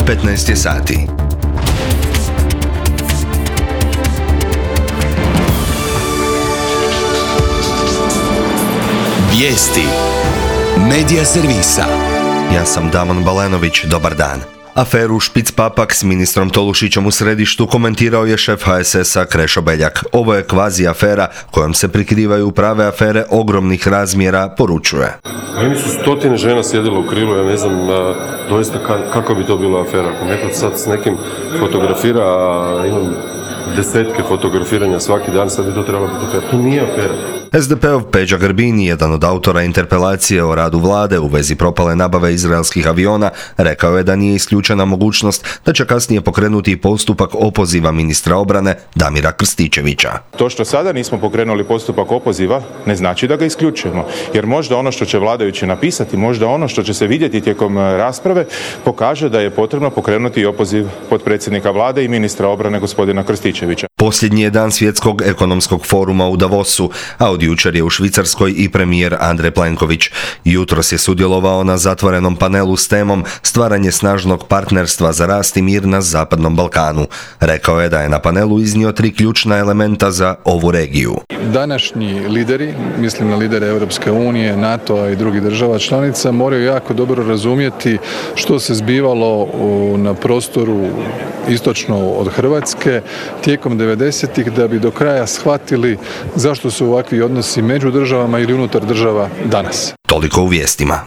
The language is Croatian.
15 je sati. Vijesti Medija servisa. Ja sam Damon Balenović, dobar dan. Aferu Špic-Papak s ministrom Tolušićem u središtu komentirao je šef HSS-a Krešo Beljak. Ovo je kvazi afera kojom se prikrivaju prave afere ogromnih razmjera, poručuje. Meni su stotine žena sjedile u krilu, ja ne znam doista kako bi to bila afera. Ako neko sad s nekim fotografira, a imam desetke fotografiranja svaki dan, sad bi to trebalo biti afera. To nije afera. SDP-ov Peđa Grbin, jedan od autora interpelacije o radu vlade u vezi propale nabave izraelskih aviona, rekao je da nije isključena mogućnost da će kasnije pokrenuti postupak opoziva ministra obrane Damira Krstičevića. To što sada nismo pokrenuli postupak opoziva ne znači da ga isključujemo, jer možda ono što će vladajući napisati, možda ono što će se vidjeti tijekom rasprave pokaže da je potrebno pokrenuti opoziv potpredsjednika vlade i ministra obrane gospodina Krstičevića. Posljednji je dan svjetskog ekonomskog foruma u Davosu, a od jučer je u Švicarskoj i premijer Andrej Plenković. Jutros je sudjelovao na zatvorenom panelu s temom stvaranje snažnog partnerstva za rast i mir na Zapadnom Balkanu. Rekao je da je na panelu iznio 3 ključna elementa za ovu regiju. Današnji lideri, mislim na lidere Europske unije, NATO-a i drugih država članica, moraju jako dobro razumjeti što se zbivalo na prostoru istočno od Hrvatske tijekom 90-ih da bi do kraja shvatili zašto su ovakvi odnosi među državama ili unutar država danas. Toliko u vijestima.